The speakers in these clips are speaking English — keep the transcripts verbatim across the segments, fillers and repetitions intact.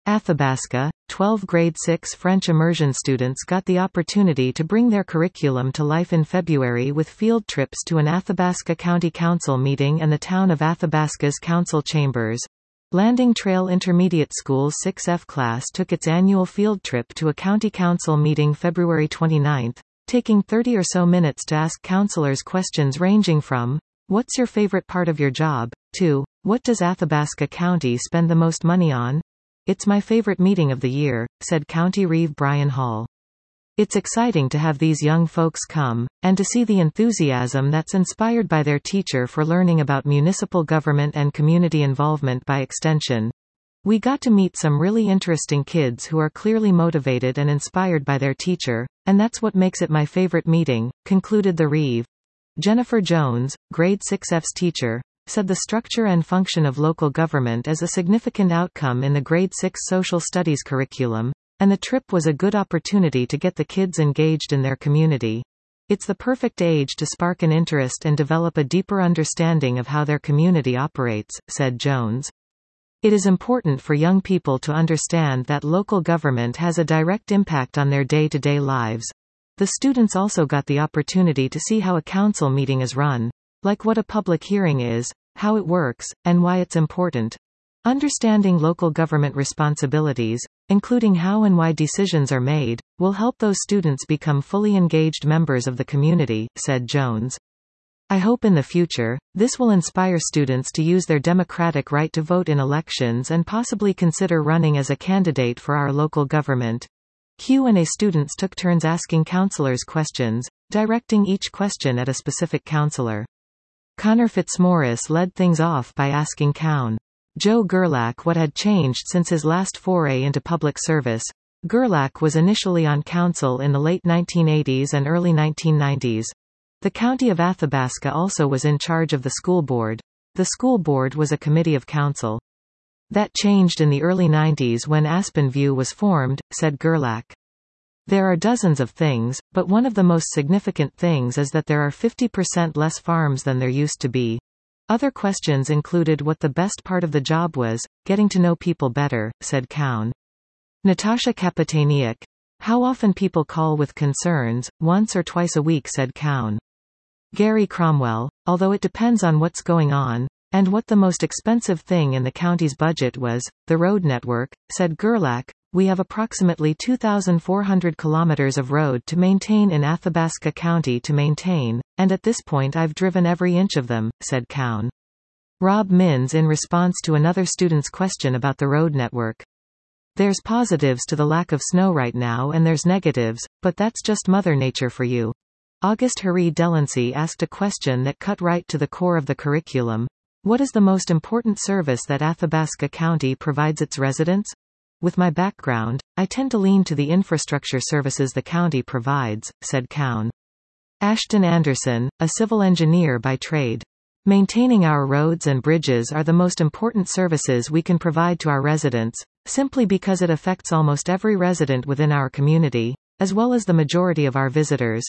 Athabasca, twelve grade six French immersion students got the opportunity to bring their curriculum to life in February with field trips to an Athabasca County Council meeting and the town of Athabasca's council chambers. Landing Trail Intermediate School's six F class took its annual field trip to a county council meeting February twenty-ninth, taking thirty or so minutes to ask counselors questions ranging from, "What's your favorite part of your job?" to, "What does Athabasca County spend the most money on?" "It's my favorite meeting of the year," said County Reeve Brian Hall. "It's exciting to have these young folks come, and to see the enthusiasm that's inspired by their teacher for learning about municipal government and community involvement by extension. We got to meet some really interesting kids who are clearly motivated and inspired by their teacher, and that's what makes it my favorite meeting," concluded the Reeve. Jennifer Jones, grade six F's teacher, said the structure and function of local government is a significant outcome in the grade six social studies curriculum, and the trip was a good opportunity to get the kids engaged in their community. "It's the perfect age to spark an interest and develop a deeper understanding of how their community operates," said Jones. "It is important for young people to understand that local government has a direct impact on their day-to-day lives." The students also got the opportunity to see how a council meeting is run, like what a public hearing is, how it works, and why it's important. Understanding local government responsibilities, including how and why decisions are made, will help those students become fully engaged members of the community, said Jones. "I hope in the future, this will inspire students to use their democratic right to vote in elections and possibly consider running as a candidate for our local government." Q and A students took turns asking counselors questions, directing each question at a specific counselor. Connor Fitzmaurice led things off by asking Coun. Joe Gerlach what had changed since his last foray into public service. Gerlach was initially on council in the late nineteen eighties and early nineteen nineties. The county of Athabasca also was in charge of the school board. The school board was a committee of council. "That changed in the early nineties when Aspen View was formed," said Gerlach. "There are dozens of things, but one of the most significant things is that there are fifty percent less farms than there used to be." Other questions included what the best part of the job was, getting to know people better, said Coun. Natasha Kapitaniuk. "How often people call with concerns, once or twice a week," said Coun. Gary Cromwell. "Although it depends on what's going on, and what the most expensive thing in the county's budget was, the road network," said Gerlach. "We have approximately two thousand four hundred kilometers of road to maintain in Athabasca County to maintain, and at this point I've driven every inch of them," said Coun. Rob Mins in response to another student's question about the road network. "There's positives to the lack of snow right now and there's negatives, but that's just Mother Nature for you." August Harry Delancey asked a question that cut right to the core of the curriculum. "What is the most important service that Athabasca County provides its residents? With my background, I tend to lean to the infrastructure services the county provides," said Coun. Ashton Anderson, a civil engineer by trade. "Maintaining our roads and bridges are the most important services we can provide to our residents, simply because it affects almost every resident within our community, as well as the majority of our visitors."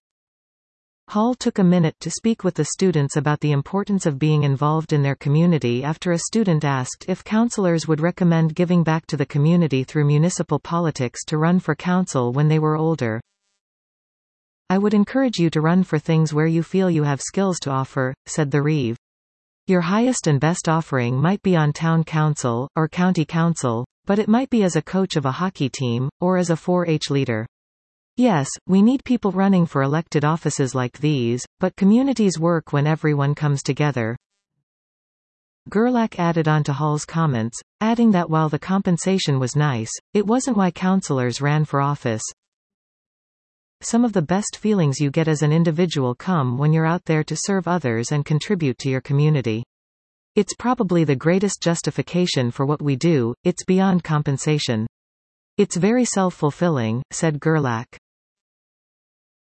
Hall took a minute to speak with the students about the importance of being involved in their community after a student asked if counselors would recommend giving back to the community through municipal politics to run for council when they were older. "I would encourage you to run for things where you feel you have skills to offer," said the Reeve. "Your highest and best offering might be on town council, or county council, but it might be as a coach of a hockey team, or as a four H leader. Yes, we need people running for elected offices like these, but communities work when everyone comes together." Gerlach added on to Hall's comments, adding that while the compensation was nice, it wasn't why counselors ran for office. "Some of the best feelings you get as an individual come when you're out there to serve others and contribute to your community. It's probably the greatest justification for what we do, it's beyond compensation. It's very self-fulfilling," said Gerlach.